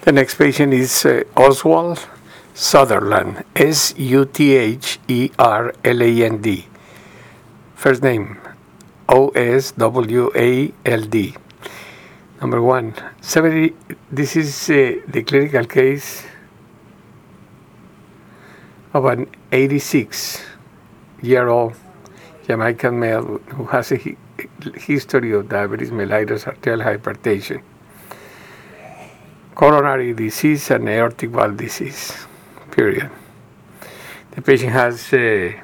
The next patient is Oswald Sutherland, Sutherland. First name, Oswald. Number 1, this is the clinical case of an 86-year-old Jamaican male who has a history of diabetes mellitus, arterial hypertension, coronary disease, and aortic valve disease, period. The patient has a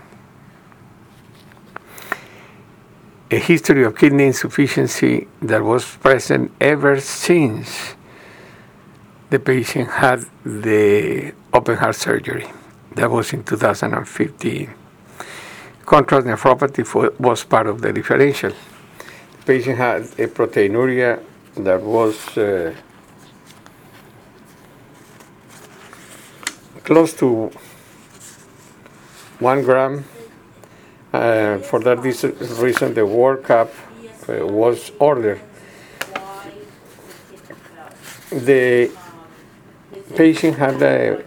history of kidney insufficiency that was present ever since the patient had the open heart surgery. That was in 2015. Contrast nephropathy was part of the differential. The patient had a proteinuria that was close to 1 gram. For that reason, the workup was ordered. The patient had a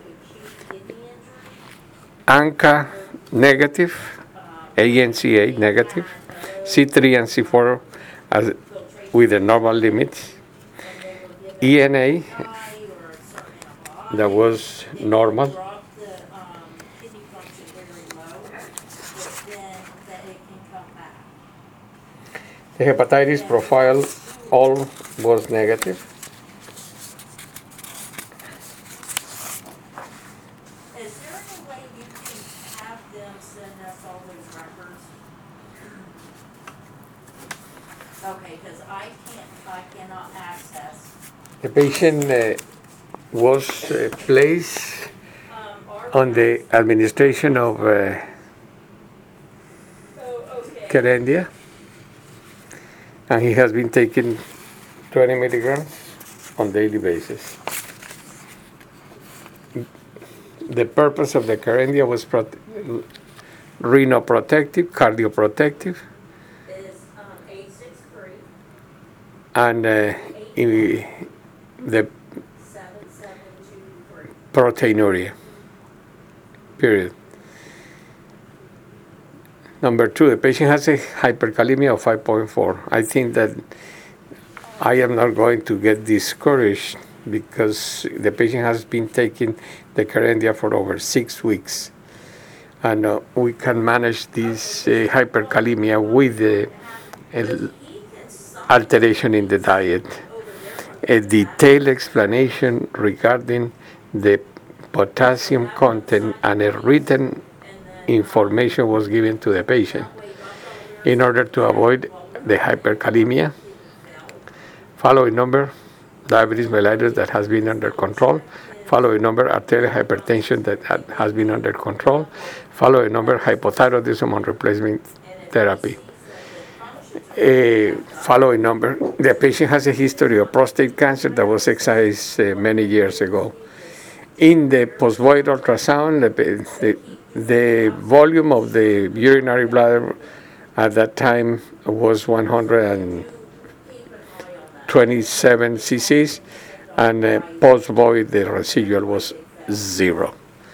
ANCA negative, ANCA negative, C3 and C4 with the normal limits, ENA that was normal, the hepatitis profile all was negative. Is there any way you can have them send us all those records? Okay, because I cannot access. The patient was placed on the administration of Kerendia, and he has been taking 20 milligrams on daily basis. The purpose of the Kerendia was renoprotective, cardioprotective, and the proteinuria, period. Number 2, the patient has a hyperkalemia of 5.4. I think that I am not going to get discouraged because the patient has been taking the Kerendia for over 6 weeks. And we can manage this hyperkalemia with the alteration in the diet. A detailed explanation regarding the potassium content and a written information was given to the patient in order to avoid the hyperkalemia. Following number, diabetes mellitus that has been under control. Following number, arterial hypertension that has been under control. Following number, hypothyroidism on replacement therapy. Following number, the patient has a history of prostate cancer that was excised many years ago. In the postvoid ultrasound, the volume of the urinary bladder at that time was 127 cc's, and post-void the residual was 0.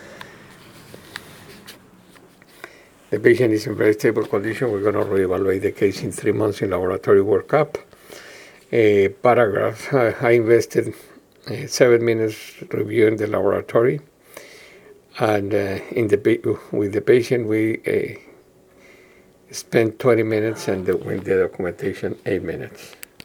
The patient is in very stable condition. We're going to reevaluate the case in 3 months in laboratory workup. Paragraph, I invested 7 minutes reviewing the laboratory, and with the patient we spent 20 minutes, and with the documentation 8 minutes.